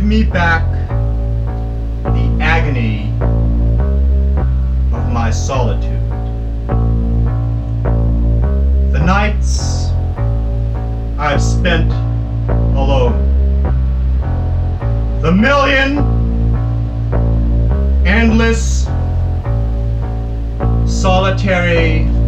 me back the agony of my solitude. The nights I've spent alone. The million endless solitary